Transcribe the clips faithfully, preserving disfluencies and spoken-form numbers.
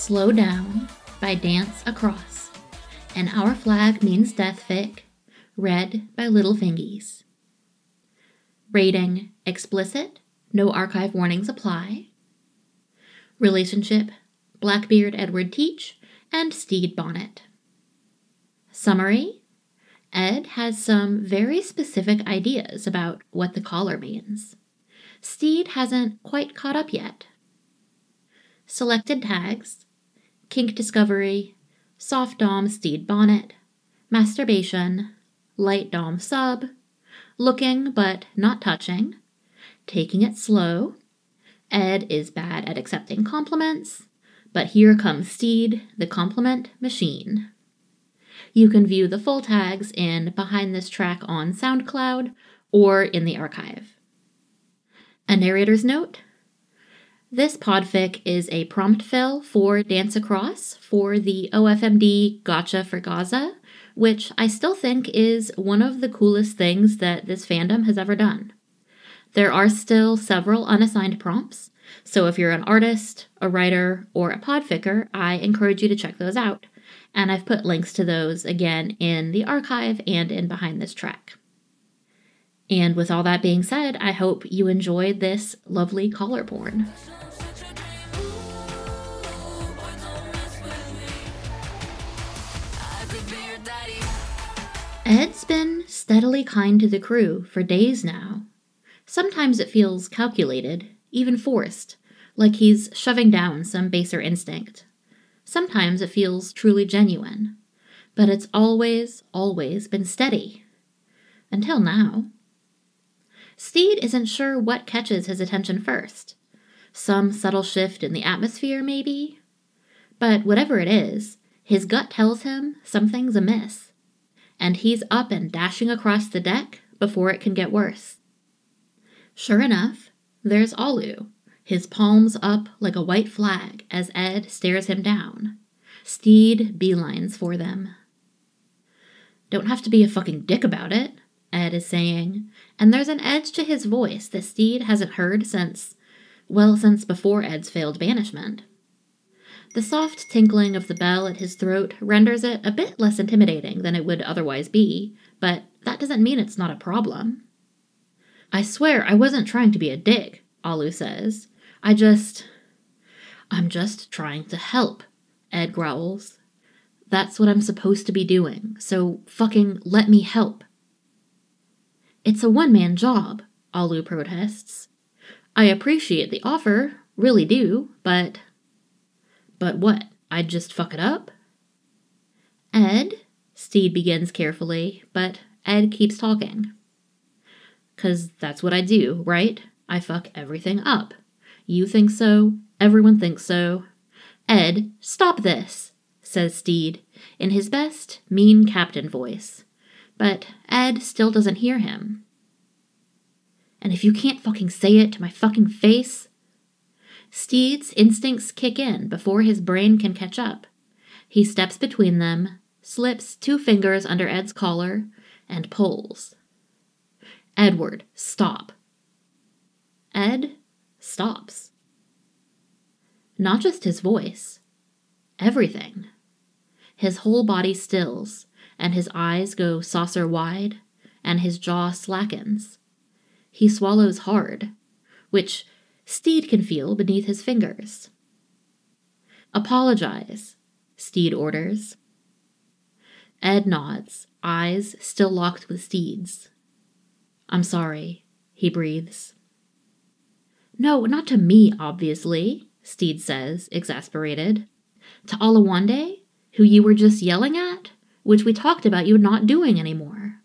Slow Down by Dance Across, and Our Flag Means Death Fic, read by Little Fingies. Rating explicit, no archive warnings apply. Relationship, Blackbeard Edward Teach and Stede Bonnet. Summary, Ed has some very specific ideas about what the collar means. Stede hasn't quite caught up yet. Selected tags, kink discovery, soft dom Stede Bonnet, masturbation, light dom sub, looking but not touching, taking it slow, Ed is bad at accepting compliments, but here comes Stede, the compliment machine. You can view the full tags in Behind This Track on SoundCloud or in the archive. A narrator's note. This podfic is a prompt fill for Dance Across for the O F M D Gotcha for Gaza, which I still think is one of the coolest things that this fandom has ever done. There are still several unassigned prompts, so if you're an artist, a writer, or a podficker, I encourage you to check those out, and I've put links to those again in the archive and in Behind This Track. And with all that being said, I hope you enjoyed this lovely collar porn. Ed's been steadily kind to the crew for days now. Sometimes it feels calculated, even forced, like he's shoving down some baser instinct. Sometimes it feels truly genuine, but it's always, always been steady. Until now. Stede isn't sure what catches his attention first. Some subtle shift in the atmosphere, maybe? But whatever it is, his gut tells him something's amiss. And he's up and dashing across the deck before it can get worse. Sure enough, there's Alu, his palms up like a white flag as Ed stares him down. Stede beelines for them. Don't have to be a fucking dick about it, Ed is saying, and there's an edge to his voice that Stede hasn't heard since, well, since before Ed's failed banishment. The soft tinkling of the bell at his throat renders it a bit less intimidating than it would otherwise be, but that doesn't mean it's not a problem. I swear I wasn't trying to be a dick, Alu says. I just... I'm just trying to help, Ed growls. That's what I'm supposed to be doing, so fucking let me help. It's a one-man job, Alu protests. I appreciate the offer, really do, but... But what, I'd just fuck it up? Ed? Stede begins carefully, but Ed keeps talking. 'Cause that's what I do, right? I fuck everything up. You think so, everyone thinks so. Ed, stop this, says Stede, in his best, mean captain voice. But Ed still doesn't hear him. And if you can't fucking say it to my fucking face... Stede's instincts kick in before his brain can catch up. He steps between them, slips two fingers under Ed's collar, and pulls. Edward, stop. Ed stops. Not just his voice. Everything. His whole body stills, and his eyes go saucer wide, and his jaw slackens. He swallows hard, which... Stede can feel beneath his fingers. Apologize, Stede orders. Ed nods, eyes still locked with Stede's. I'm sorry, he breathes. No, not to me, obviously, Stede says, exasperated. To Olawande, who you were just yelling at, which we talked about you not doing anymore.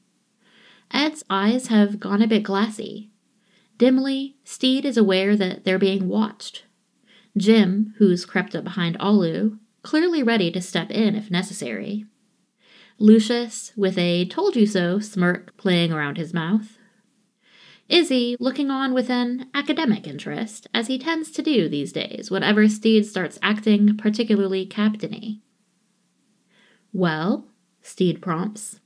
Ed's eyes have gone a bit glassy. Dimly, Stede is aware that they're being watched. Jim, who's crept up behind Alu, clearly ready to step in if necessary. Lucius, with a told-you-so smirk playing around his mouth. Izzy, looking on with an academic interest, as he tends to do these days whenever Stede starts acting particularly captainy. Well, Stede prompts.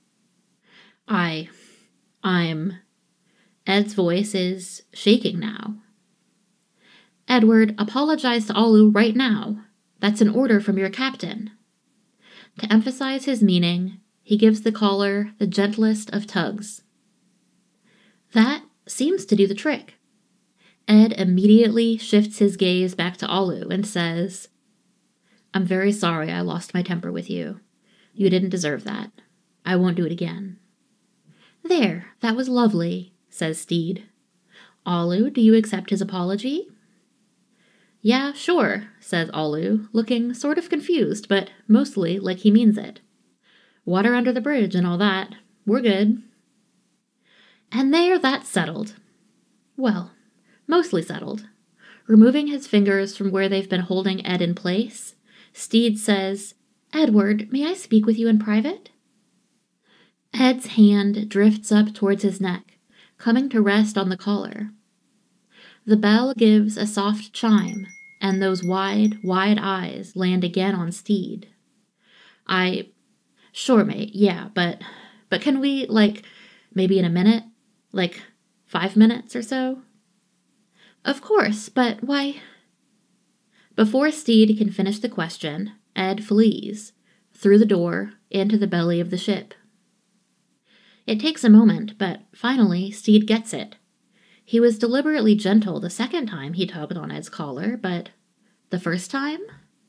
I... I'm... Ed's voice is shaking now. Edward, apologize to Alu right now, That's an order from your captain." To emphasize his meaning, he gives the collar the gentlest of tugs. That seems to do the trick. Ed immediately shifts his gaze back to Alu and says, "I'm very sorry I lost my temper with you. You didn't deserve that. I won't do it again." "There, that was lovely," says Steed. "Alu, do you accept his apology?" "Yeah, sure," says Alu, looking sort of confused, but mostly like he means it. "Water under the bridge and all that. We're good." And there that's settled. Well, mostly settled. Removing his fingers from where they've been holding Ed in place, Steed says, "Edward, may I speak with you in private?" Ed's hand drifts up towards his neck, coming to rest on the collar. The bell gives a soft chime, and those wide, wide eyes land again on Steed. I... Sure, mate, yeah, but... But can we, like, maybe in a minute? Like, five minutes or so? "Of course, but why..." Before Steed can finish the question, Ed flees, through the door, into the belly of the ship. It takes a moment, but finally Steed gets it. He was deliberately gentle the second time he tugged on Ed's collar, but the first time?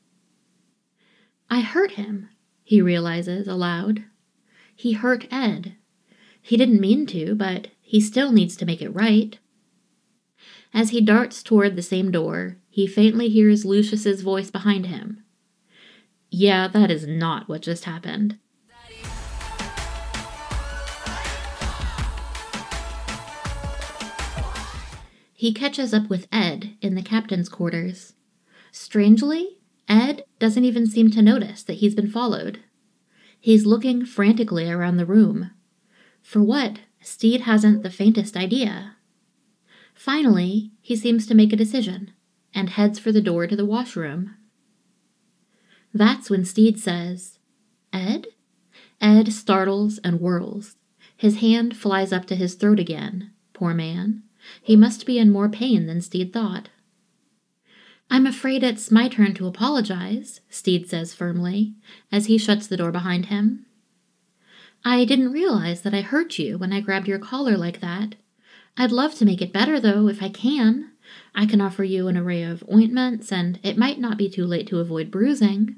"I hurt him," he realizes aloud. He hurt Ed. He didn't mean to, but he still needs to make it right. As he darts toward the same door, he faintly hears Lucius's voice behind him. "Yeah, that is not what just happened." He catches up with Ed in the captain's quarters. Strangely, Ed doesn't even seem to notice that he's been followed. He's looking frantically around the room. For what, Steed hasn't the faintest idea. Finally, he seems to make a decision, and heads for the door to the washroom. That's when Steed says, "Ed?" Ed startles and whirls. His hand flies up to his throat again. Poor man. He must be in more pain than Steed thought. "I'm afraid it's my turn to apologize," Steed says firmly, as he shuts the door behind him. "I didn't realize that I hurt you when I grabbed your collar like that. I'd love to make it better, though, if I can. I can offer you an array of ointments, and it might not be too late to avoid bruising."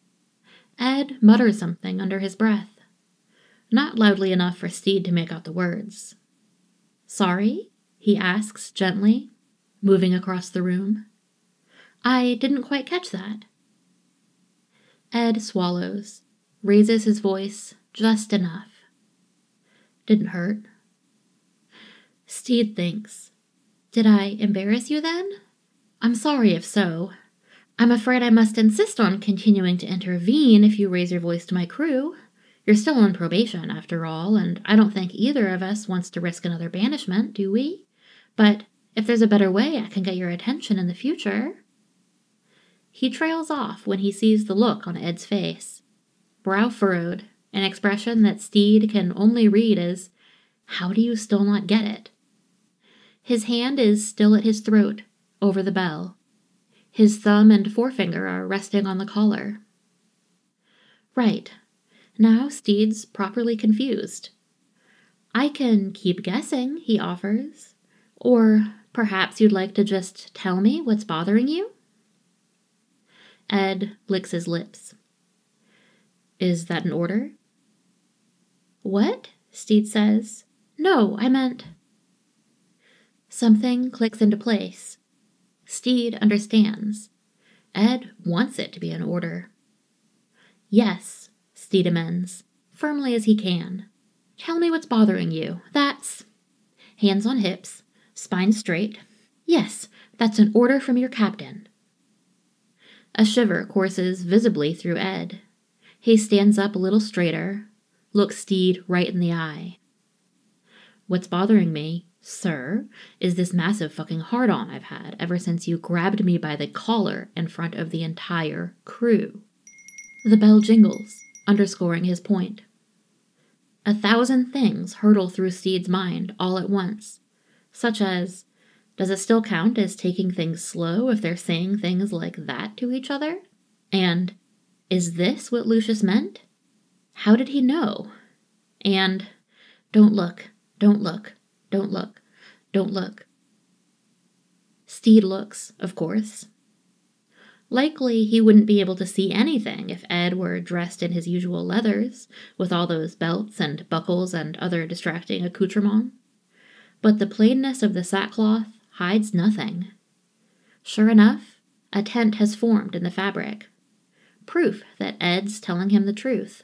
Ed mutters something under his breath, not loudly enough for Steed to make out the words. "Sorry?" he asks gently, moving across the room. "I didn't quite catch that." Ed swallows, raises his voice just enough. "Didn't hurt." Steed thinks, "Did I embarrass you then? I'm sorry if so. I'm afraid I must insist on continuing to intervene if you raise your voice to my crew. You're still on probation, after all, and I don't think either of us wants to risk another banishment, do we? But if there's a better way I can get your attention in the future." He trails off when he sees the look on Ed's face. Brow furrowed, an expression that Steed can only read as, "How do you still not get it?" His hand is still at his throat, over the bell. His thumb and forefinger are resting on the collar. Right. Now Steed's properly confused. "I can keep guessing," he offers. "Or perhaps you'd like to just tell me what's bothering you?" Ed licks his lips. "Is that an order?" "What?" Steed says. "No, I meant..." Something clicks into place. Steed understands. Ed wants it to be an order. "Yes," Steed amends, firmly as he can. "Tell me what's bothering you. That's..." Hands on hips, spine straight. "Yes, that's an order from your captain." A shiver courses visibly through Ed. He stands up a little straighter, looks Steed right in the eye. "What's bothering me, sir, is this massive fucking hard-on I've had ever since you grabbed me by the collar in front of the entire crew." The bell jingles, underscoring his point. A thousand things hurtle through Steed's mind all at once, such as, does it still count as taking things slow if they're saying things like that to each other? And is this what Lucius meant? How did he know? And don't look, don't look, don't look, don't look. Steed looks, of course. Likely he wouldn't be able to see anything if Ed were dressed in his usual leathers, with all those belts and buckles and other distracting accoutrements. But the plainness of the sackcloth hides nothing. Sure enough, a tent has formed in the fabric. Proof that Ed's telling him the truth.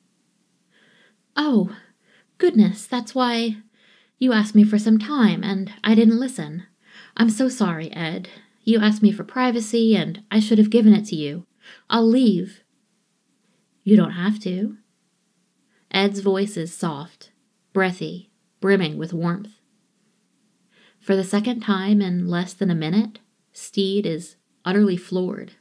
Oh, goodness, that's why you asked me for some time, and I didn't listen. I'm so sorry, Ed. You asked me for privacy, and I should have given it to you. I'll leave. You don't have to. Ed's voice is soft, breathy, brimming with warmth. For the second time in less than a minute, Steed is utterly floored.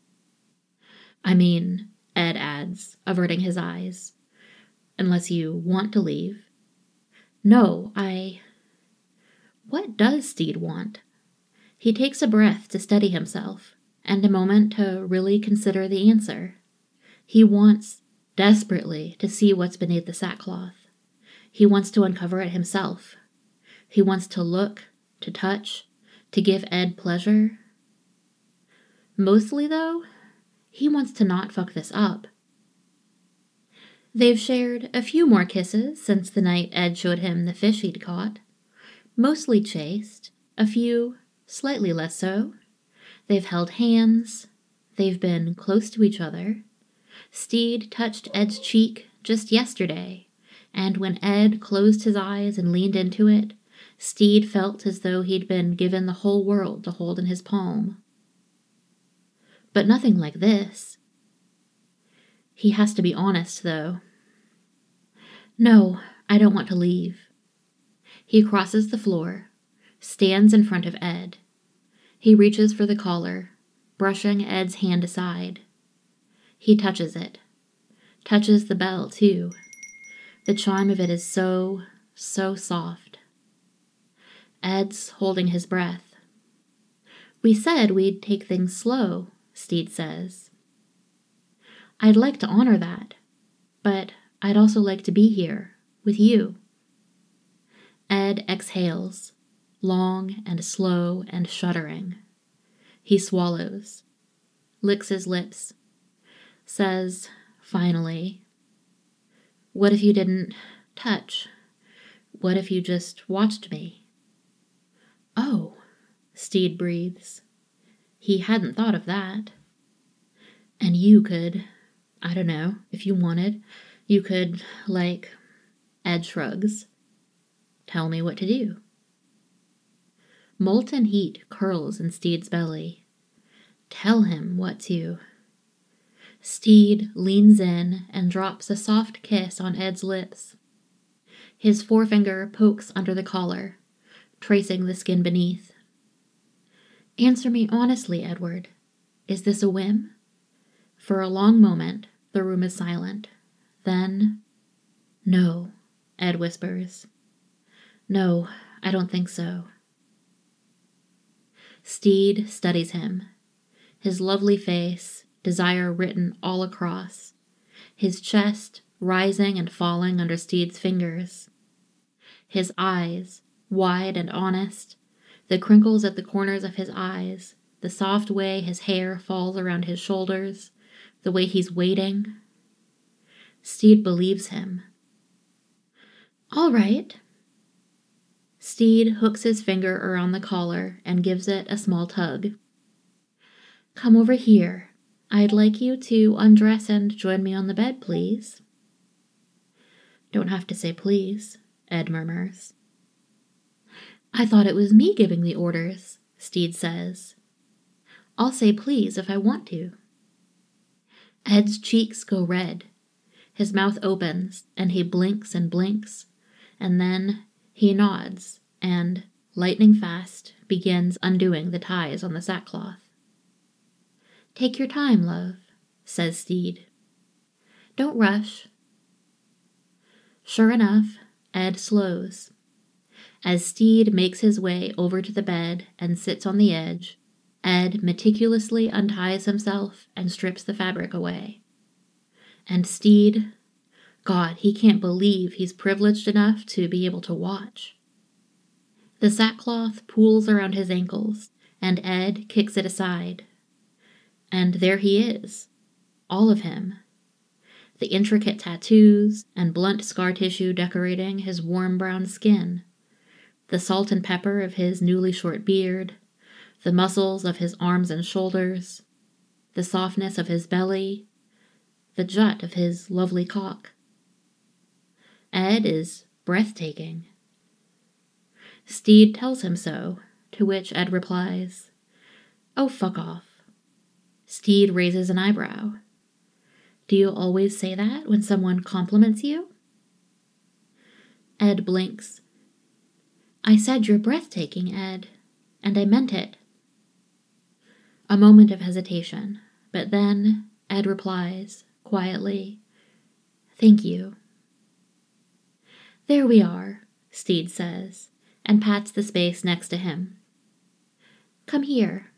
I mean, Ed adds, averting his eyes, unless you want to leave. No, I... What does Steed want? He takes a breath to steady himself, and a moment to really consider the answer. He wants, desperately, to see what's beneath the sackcloth. He wants to uncover it himself. He wants to look, to touch, to give Ed pleasure. Mostly, though, he wants to not fuck this up. They've shared a few more kisses since the night Ed showed him the fish he'd caught. Mostly chaste, a few slightly less so. They've held hands. They've been close to each other. Steed touched Ed's cheek just yesterday, and when Ed closed his eyes and leaned into it, Steed felt as though he'd been given the whole world to hold in his palm. But nothing like this. He has to be honest, though. No, I don't want to leave. He crosses the floor, stands in front of Ed. He reaches for the collar, brushing Ed's hand aside. He touches it. Touches the bell, too. The chime of it is so, so soft. Ed's holding his breath. We said we'd take things slow, Steed says. I'd like to honor that, but I'd also like to be here, with you. Ed exhales, long and slow and shuddering. He swallows, licks his lips, says, finally, what if you didn't touch? What if you just watched me? Oh, Steed breathes. He hadn't thought of that. And you could, I don't know, if you wanted, you could, like, Ed shrugs, tell me what to do. Molten heat curls in Steed's belly. Tell him what to. Steed leans in and drops a soft kiss on Ed's lips. His forefinger pokes under the collar, tracing the skin beneath. Answer me honestly, Edward. Is this a whim? For a long moment, the room is silent. Then, no, Ed whispers. No, I don't think so. Steed studies him, his lovely face, desire written all across, his chest rising and falling under Steed's fingers, his eyes, wide and honest, the crinkles at the corners of his eyes, the soft way his hair falls around his shoulders, the way he's waiting. Steed believes him. All right. Steed hooks his finger around the collar and gives it a small tug. Come over here. I'd like you to undress and join me on the bed, please. Don't have to say please, Ed murmurs. I thought it was me giving the orders, Steed says. I'll say please if I want to. Ed's cheeks go red. His mouth opens, and he blinks and blinks, and then he nods and, lightning fast, begins undoing the ties on the sackcloth. Take your time, love, says Steed. Don't rush. Sure enough, Ed slows. As Steed makes his way over to the bed and sits on the edge, Ed meticulously unties himself and strips the fabric away. And Steed, God, he can't believe he's privileged enough to be able to watch. The sackcloth pools around his ankles, and Ed kicks it aside. And there he is, all of him. The intricate tattoos and blunt scar tissue decorating his warm brown skin, the salt and pepper of his newly short beard, the muscles of his arms and shoulders, the softness of his belly, the jut of his lovely cock. Ed is breathtaking. Steed tells him so, to which Ed replies, "Oh, fuck off." Steed raises an eyebrow. "Do you always say that when someone compliments you?" Ed blinks. "I said you're breathtaking, Ed, and I meant it." A moment of hesitation, but then Ed replies, quietly, "Thank you." "There we are," Steed says, and pats the space next to him. "Come here."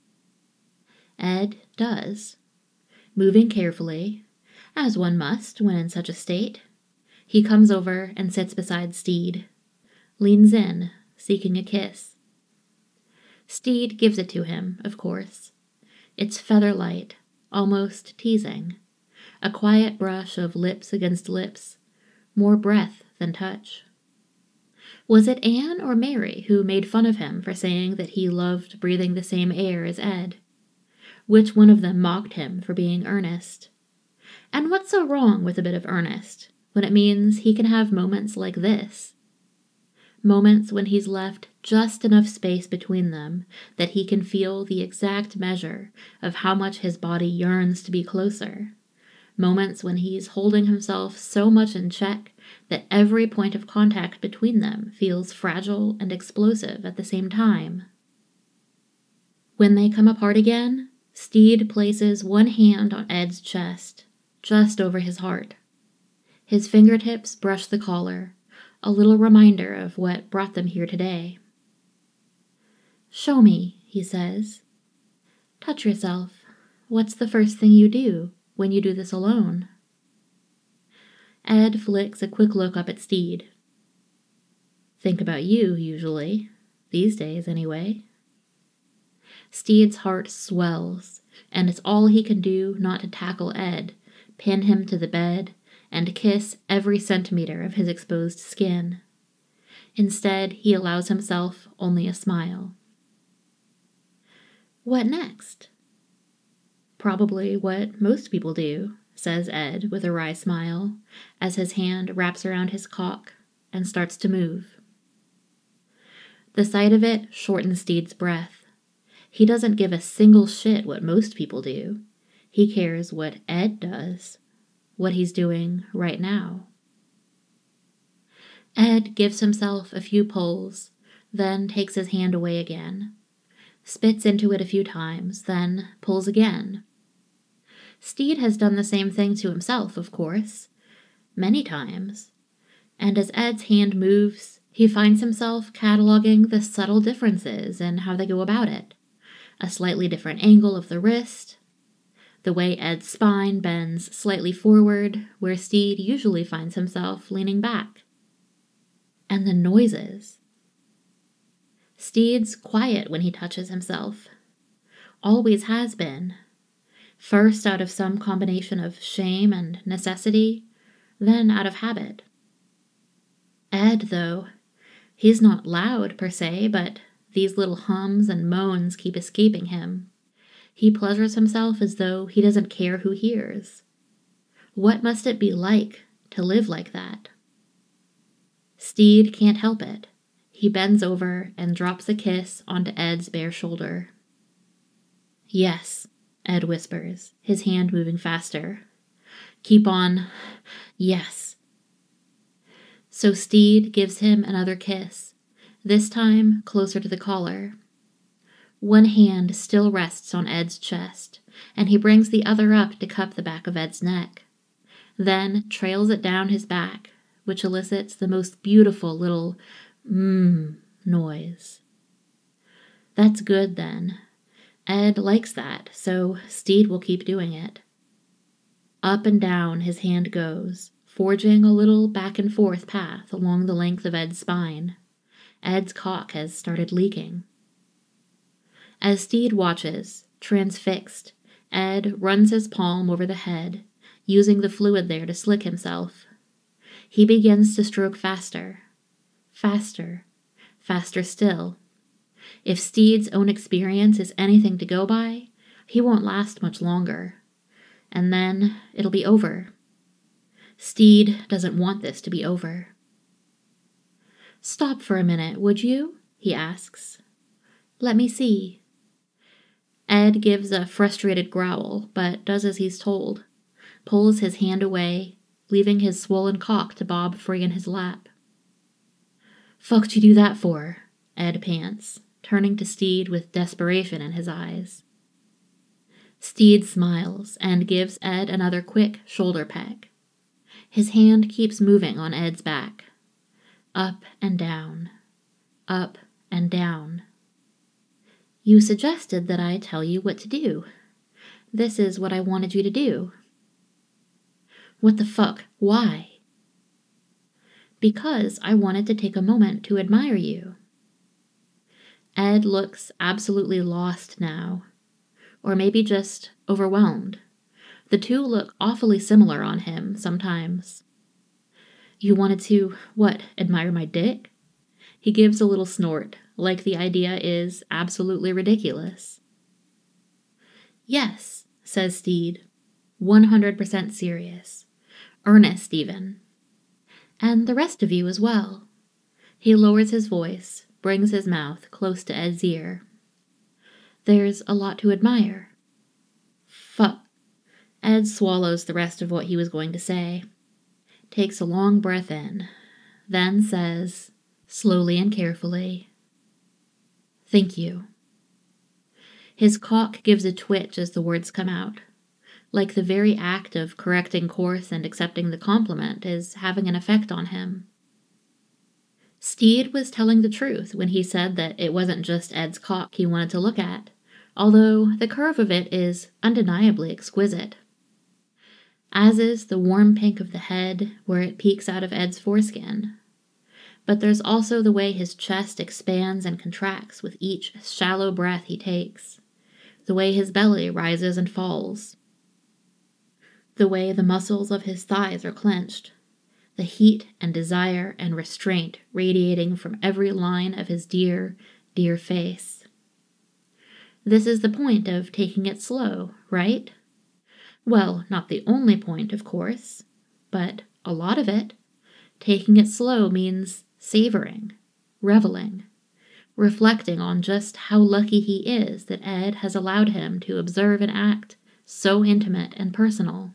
Ed does. Moving carefully, as one must when in such a state, he comes over and sits beside Steed, leans in, seeking a kiss. Steed gives it to him, of course. It's feather-light, almost teasing, a quiet brush of lips against lips, more breath than touch. Was it Anne or Mary who made fun of him for saying that he loved breathing the same air as Ed? Which one of them mocked him for being earnest? And what's so wrong with a bit of earnest, when it means he can have moments like this? Moments when he's left just enough space between them that he can feel the exact measure of how much his body yearns to be closer. Moments when he's holding himself so much in check that every point of contact between them feels fragile and explosive at the same time. When they come apart again, Steed places one hand on Ed's chest, just over his heart. His fingertips brush the collar, a little reminder of what brought them here today. "Show me," he says. "Touch yourself. What's the first thing you do when you do this alone?" Ed flicks a quick look up at Steed. "Think about you, usually. These days, anyway." Steed's heart swells, and it's all he can do not to tackle Ed, pin him to the bed, and kiss every centimeter of his exposed skin. Instead, he allows himself only a smile. "What next?" "Probably what most people do," says Ed with a wry smile, as his hand wraps around his cock and starts to move. The sight of it shortens Steed's breath. He doesn't give a single shit what most people do. He cares what Ed does, what he's doing right now. Ed gives himself a few pulls, then takes his hand away again, spits into it a few times, then pulls again. Steed has done the same thing to himself, of course, many times, and as Ed's hand moves, he finds himself cataloging the subtle differences in how they go about it. A slightly different angle of the wrist, the way Ed's spine bends slightly forward, where Steed usually finds himself leaning back. And the noises. Steed's quiet when he touches himself. Always has been. First out of some combination of shame and necessity, then out of habit. Ed, though, he's not loud per se, but these little hums and moans keep escaping him. He pleasures himself as though he doesn't care who hears. What must it be like to live like that? Steed can't help it. He bends over and drops a kiss onto Ed's bare shoulder. "Yes," Ed whispers, his hand moving faster. "Keep on. Yes." So Steed gives him another kiss, this time closer to the collar. One hand still rests on Ed's chest, and he brings the other up to cup the back of Ed's neck, then trails it down his back, which elicits the most beautiful little mmm noise. That's good, then. Ed likes that, so Steed will keep doing it. Up and down his hand goes, forging a little back and forth path along the length of Ed's spine. Ed's cock has started leaking. As Steed watches, transfixed, Ed runs his palm over the head, using the fluid there to slick himself. He begins to stroke faster, faster, faster still. If Steed's own experience is anything to go by, he won't last much longer. And then it'll be over. Steed doesn't want this to be over. "Stop for a minute, would you?" he asks. "Let me see." Ed gives a frustrated growl, but does as he's told, pulls his hand away, leaving his swollen cock to bob free in his lap. "Fuck'd you do that for?" Ed pants, turning to Steed with desperation in his eyes. Steed smiles and gives Ed another quick shoulder peck. His hand keeps moving on Ed's back. Up and down, up and down. "You suggested that I tell you what to do. This is what I wanted you to do." "What the fuck? Why?" "Because I wanted to take a moment to admire you." Ed looks absolutely lost now. Or maybe just overwhelmed. The two look awfully similar on him sometimes. "You wanted to, what, admire my dick?" He gives a little snort, like the idea is absolutely ridiculous. "Yes," says Steed, one hundred percent serious. Earnest, even. "And the rest of you as well." He lowers his voice, brings his mouth close to Ed's ear. "There's a lot to admire." Fuck. Ed swallows the rest of what he was going to say. Takes a long breath in. Then says, slowly and carefully, "Thank you." His cock gives a twitch as the words come out. Like the very act of correcting course and accepting the compliment is having an effect on him. Steed was telling the truth when he said that it wasn't just Ed's cock he wanted to look at, although the curve of it is undeniably exquisite. As is the warm pink of the head where it peeks out of Ed's foreskin. But there's also the way his chest expands and contracts with each shallow breath he takes, the way his belly rises and falls, the way the muscles of his thighs are clenched, the heat and desire and restraint radiating from every line of his dear, dear face. This is the point of taking it slow, right? Well, not the only point, of course, but a lot of it. Taking it slow means savoring, reveling, reflecting on just how lucky he is that Ed has allowed him to observe an act so intimate and personal.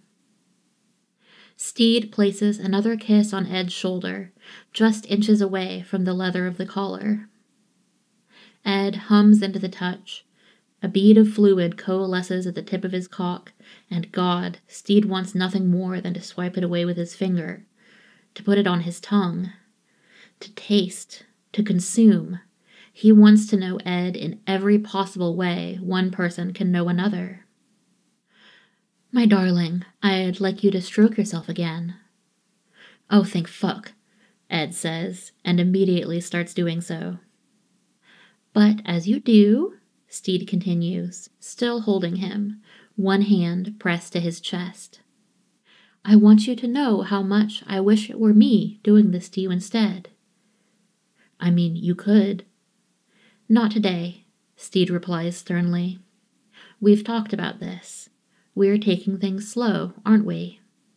Steed places another kiss on Ed's shoulder, just inches away from the leather of the collar. Ed hums into the touch. A bead of fluid coalesces at the tip of his cock, and God, Steed wants nothing more than to swipe it away with his finger, to put it on his tongue, to taste, to consume. He wants to know Ed in every possible way one person can know another. "My darling, I'd like you to stroke yourself again." "Oh, thank fuck," Ed says, and immediately starts doing so. "But as you do," Steed continues, still holding him, one hand pressed to his chest, "I want you to know how much I wish it were me doing this to you instead." "I mean, you could." "Not today," Steed replies sternly. "We've talked about this. We're taking things slow, aren't we?"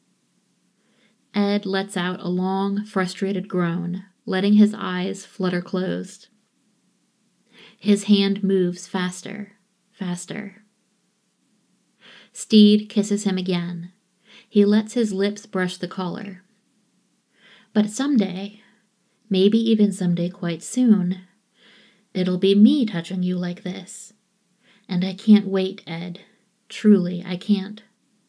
Ed lets out a long, frustrated groan, letting his eyes flutter closed. His hand moves faster, faster. Steed kisses him again. He lets his lips brush the collar. "But someday, maybe even someday quite soon, it'll be me touching you like this. And I can't wait, Ed. Truly, I can't."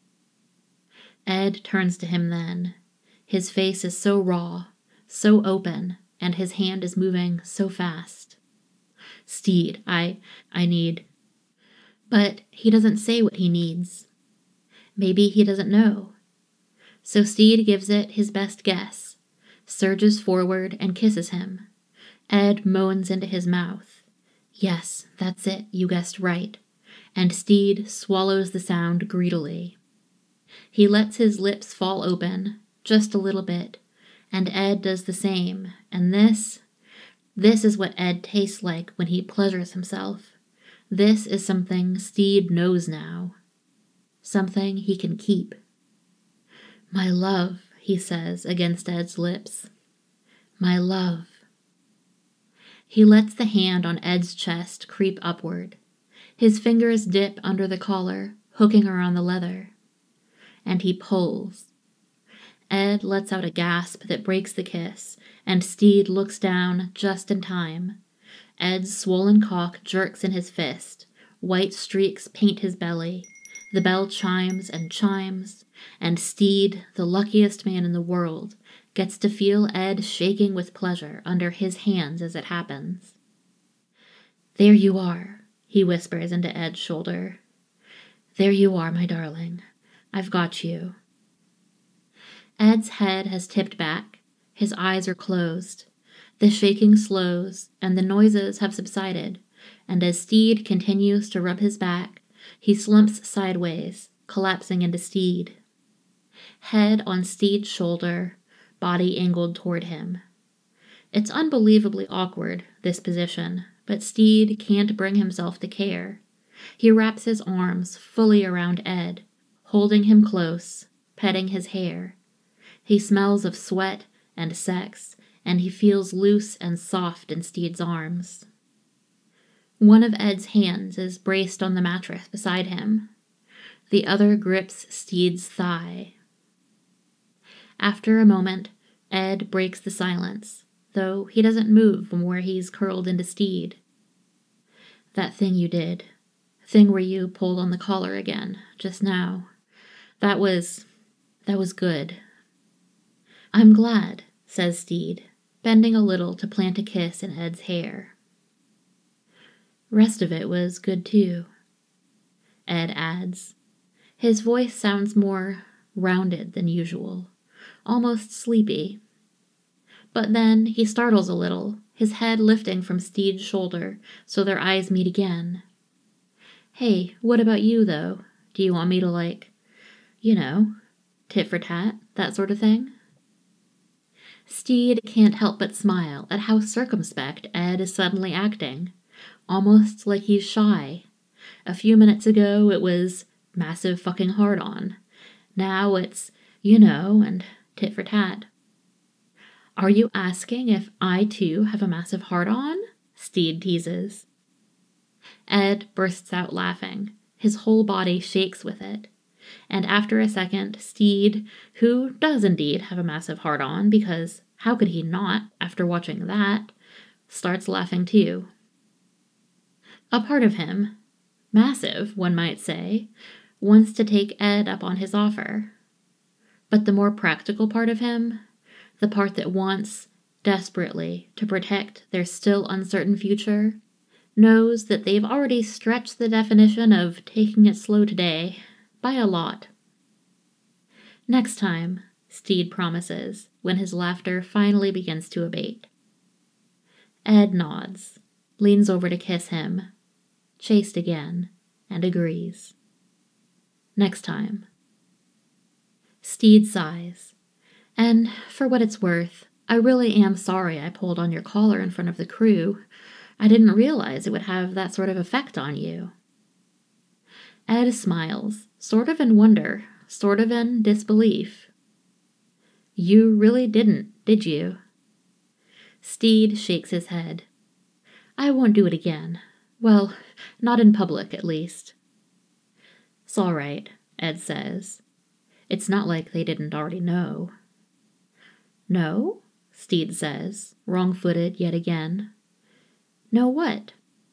Ed turns to him then. His face is so raw, so open, and his hand is moving so fast. "Steed, I, I need..." But he doesn't say what he needs. Maybe he doesn't know. So Steed gives it his best guess, surges forward and kisses him. Ed moans into his mouth. Yes, that's it, you guessed right. And Steed swallows the sound greedily. He lets his lips fall open, just a little bit, and Ed does the same, and this, this is what Ed tastes like when he pleasures himself. This is something Steed knows now. Something he can keep. My love, he says against Ed's lips. My love. He lets the hand on Ed's chest creep upward. His fingers dip under the collar, hooking around the leather. And he pulls. Ed lets out a gasp that breaks the kiss, and Steed looks down just in time. Ed's swollen cock jerks in his fist. White streaks paint his belly. The bell chimes and chimes, and Steed, the luckiest man in the world, gets to feel Ed shaking with pleasure under his hands as it happens. There you are, he whispers into Ed's shoulder. There you are, my darling. I've got you. Ed's head has tipped back. His eyes are closed. The shaking slows, and the noises have subsided, and as Steed continues to rub his back, he slumps sideways, collapsing into Steed. Head on Steed's shoulder, body angled toward him. It's unbelievably awkward, this position, but Steed can't bring himself to care. He wraps his arms fully around Ed, holding him close, petting his hair. He smells of sweat and sex, and he feels loose and soft in Steed's arms. One of Ed's hands is braced on the mattress beside him. The other grips Steed's thigh. After a moment, Ed breaks the silence, though he doesn't move from where he's curled into Steed. That thing you did, thing where you pulled on the collar again, just now, that was, that was good. I'm glad, says Steed, bending a little to plant a kiss in Ed's hair. Rest of it was good too, Ed adds. His voice sounds more rounded than usual, almost sleepy. But then he startles a little, his head lifting from Steed's shoulder so their eyes meet again. Hey, what about you, though? Do you want me to, like, you know, tit for tat, that sort of thing? Steed can't help but smile at how circumspect Ed is suddenly acting, almost like he's shy. A few minutes ago it was massive fucking hard-on. Now it's, you know, and tit for tat. Are you asking if I too have a massive hard-on? Steed teases. Ed bursts out laughing. His whole body shakes with it. And after a second, Steed, who does indeed have a massive hard-on, because how could he not after watching that, starts laughing too. A part of him, massive, one might say, wants to take Ed up on his offer. But the more practical part of him, the part that wants, desperately, to protect their still uncertain future, knows that they've already stretched the definition of taking it slow today by a lot. Next time, Steed promises, when his laughter finally begins to abate. Ed nods, leans over to kiss him, chaste again, and agrees. Next time. Steed sighs. And, for what it's worth, I really am sorry I pulled on your collar in front of the crew. I didn't realize it would have that sort of effect on you. Ed smiles, sort of in wonder, sort of in disbelief. You really didn't, did you? Steed shakes his head. I won't do it again. Well, not in public, at least. It's all right, Ed says. It's not like they didn't already know. No? Steed says, wrong-footed yet again. Know what?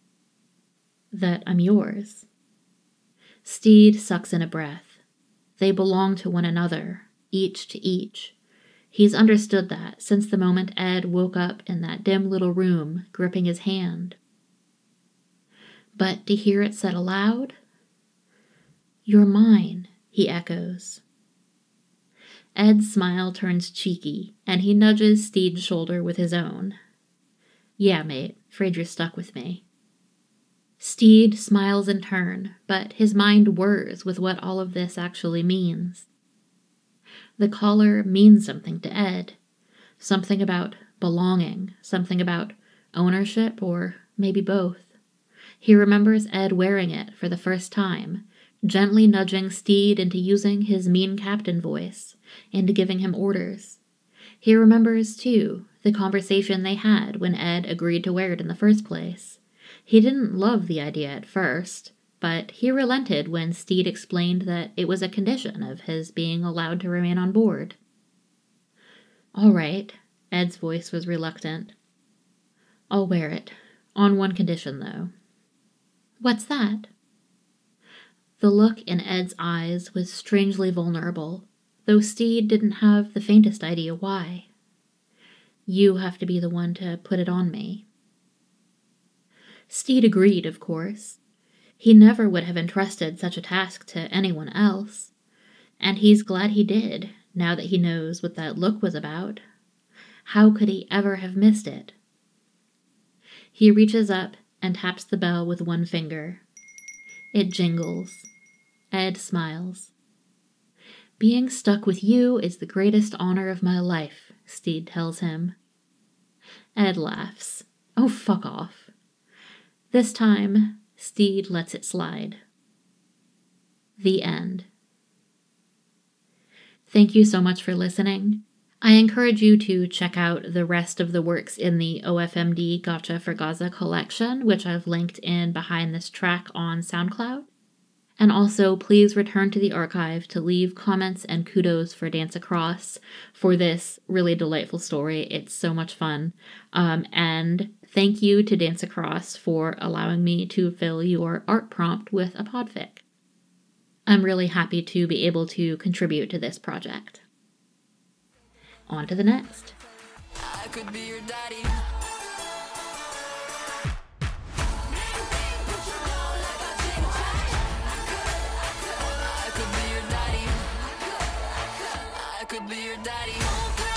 That I'm yours. Steed sucks in a breath. They belong to one another, each to each. He's understood that since the moment Ed woke up in that dim little room, gripping his hand. But to hear it said aloud, You're mine, he echoes. Ed's smile turns cheeky, and he nudges Steed's shoulder with his own. Yeah, mate, afraid you're stuck with me. Steed smiles in turn, but his mind whirs with what all of this actually means. The collar means something to Ed. Something about belonging, something about ownership, or maybe both. He remembers Ed wearing it for the first time, gently nudging Steed into using his mean captain voice, into giving him orders. He remembers, too, the conversation they had when Ed agreed to wear it in the first place. He didn't love the idea at first, but he relented when Steed explained that it was a condition of his being allowed to remain on board. All right, Ed's voice was reluctant. I'll wear it, on one condition, though. What's that? The look in Ed's eyes was strangely vulnerable, though Steed didn't have the faintest idea why. You have to be the one to put it on me. Steed agreed, of course. He never would have entrusted such a task to anyone else, and he's glad he did, now that he knows what that look was about. How could he ever have missed it? He reaches up and taps the bell with one finger. It jingles. Ed smiles. Being stuck with you is the greatest honor of my life, Steed tells him. Ed laughs. Oh, fuck off. This time, Steed lets it slide. The end. Thank you so much for listening. I encourage you to check out the rest of the works in the O F M D Gotcha for Gaza collection, which I've linked in behind this track on SoundCloud. And also, please return to the archive to leave comments and kudos for Dance Across for this really delightful story. It's so much fun. Um, and thank you to Dance Across for allowing me to fill your art prompt with a podfic. I'm really happy to be able to contribute to this project. On to the next. I could be your daddy. I could be your daddy.